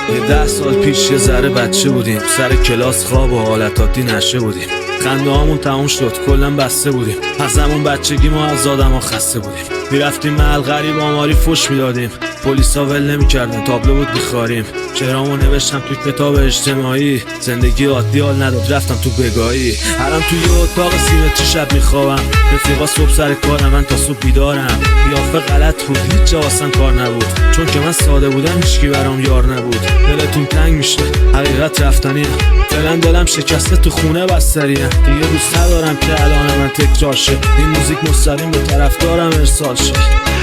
یه 10 سال پیش یه ذره بچه بودیم، سر کلاس خواب و حالت عادی نشه بودیم. خنده هامون تموم شد، کلن بسته بودیم. از همون بچگی ما از آدم ها خسته بودیم. میرفتیم محل غریب آماری فوش میدادیم، پلیسا ول نمیکردن، تابلو بود بیخاریم. شعرامو نوشتم توی کتاب اجتماعی، زندگی عادی حال نداد رفتم تو بگاهی. الان توی یه اتاق سیمتری شب میخوابم، رفیقا صبح سر کارم، من تا صبح بیدارم. قیافه غلط بود، هیچ جا واسم کار نبود، چون که من ساده بودم هیچکی برام یار نبود. دلتون تنگ میشه، حقیقت رفتنیه، فعلا دلم شکسته تو خونه بستریه. دیگه دوست ندارم که الان من تکرار شه، این موزیک مستقیم به طرفدارم ارسال شه.